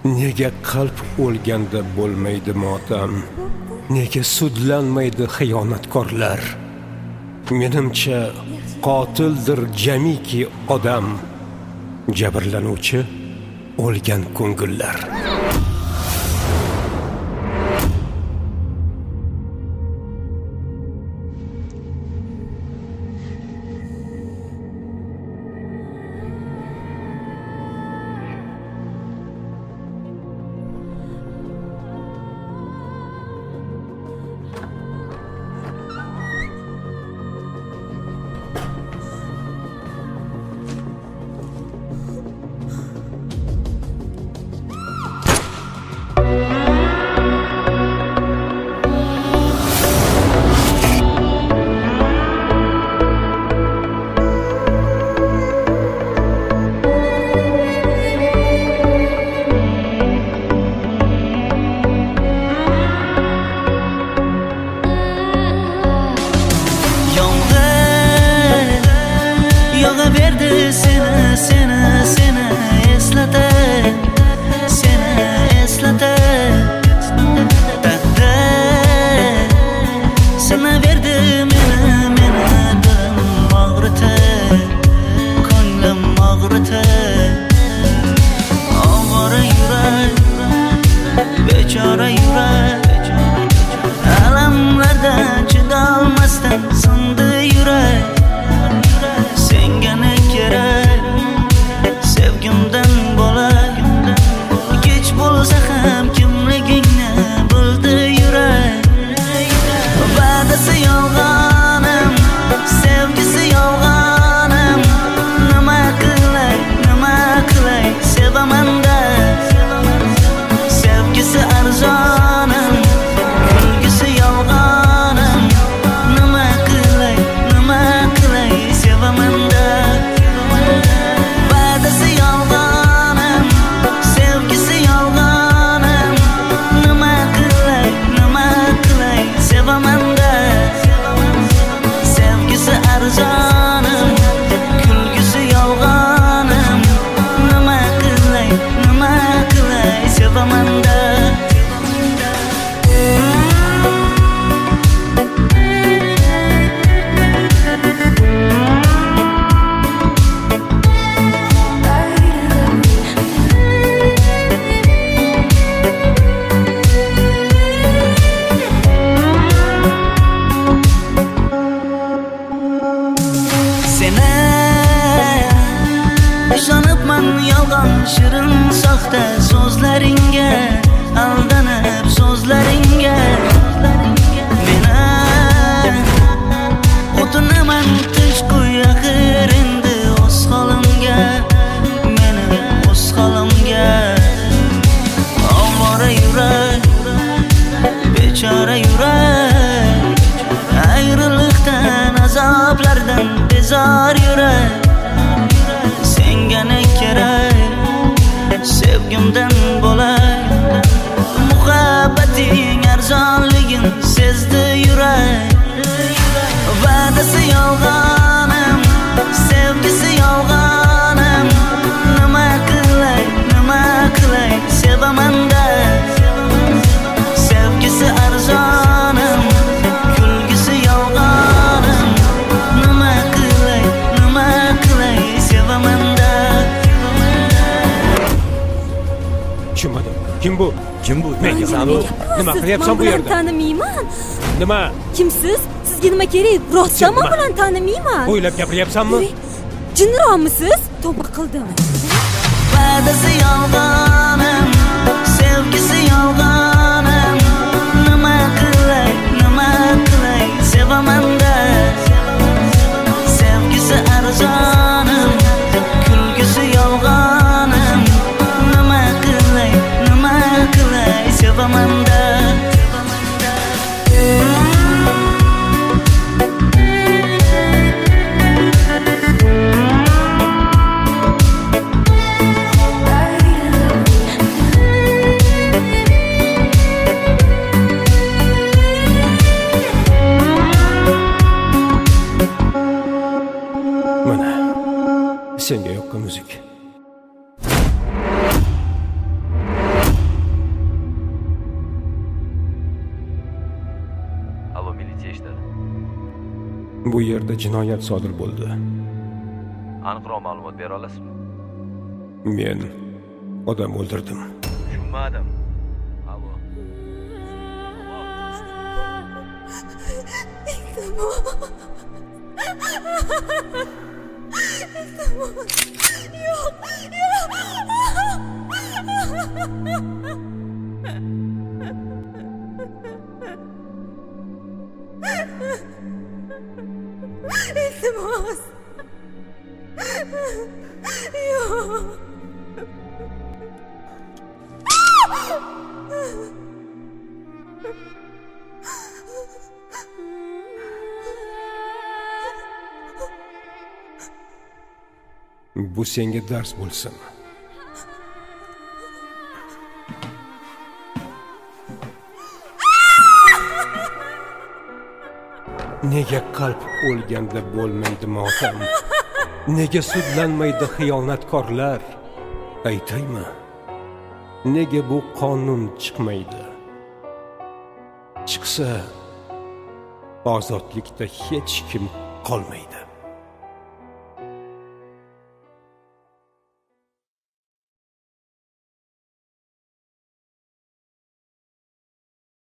Nega qalb o'lganda bo'lmaydi motam? Nega sudlanmaydi xiyonatkorlar? Menimcha qotildir jamiki odam, jabrlanuvchi o'lgan ko'ngillar. Seni eslatay, seni eslatay. Taqdir sinaverdi meni dilim og'ritay, ko'nglim og'ritay. Ovora yurak, bechora yurak, alamlardan chidolmasdan sindi yurak. Senga ne kerak? Sevgimdan bo'lak, kech bo'lsa ham kimligingni bildi yurak. Va'dasi yolg'onim, sevgisi yolg'onim. Nima qilay, sevaman-da. Sevgisi arzonim, kulgisi yolg'onim. Nima qilay, sevaman-da. Ishonibman yolg'on shirin soxta so'zlaringga, aldanib so'zlaringga. Meni o'tinaman tish qo'y axir endi o'z holimga, meni o'z holimga. Ovora yurak, bechora yurak, ayriliqdan azoblardan bezor yurak. Senga ne kerak? Sevgimdan bo'lak, muhabbating arzonligin sezdi yurak. Va'dasi yolg'onim, sevgisi yolg'onim. Nima qilay, sevaman-da. Sevgisi arzonim, kulgisi yolg'onim. Nima qilay, sevaman-da. Tushunmadim. Kim bu? Nega san bu? Nima qilyapsan bu yerda? Tanimayman. Nima? Kimsiz? Sizga nima kerak? Rostdan men bilan tanimayman. O'ylab gapiryapsanmi? Jinniroqmisiz? Tavba qildim. Va'dasi yolg'onim, sevgisi yolg'onim. Nima qilay, sevaman-da. Sevgisi arzonim, kulgisi yolg'onim. Nima qilay, sevaman-da. Bu yerda jinoyat sodir bo'ldi. Aniqroq ma'lumot bera olasizmi? Men odam o'ldirdim. Tushunmadim. Alo. İltimos. Yok. Bu senga dars bo'lsin. Nega qalb o'lganda bo'lmaydi motam? Nega sudlanmaydi xiyonatkorlar? Aytaymi? Nega bu qonun chiqmaydi? Chiqsa, ozodlikda hech kim qolmaydi.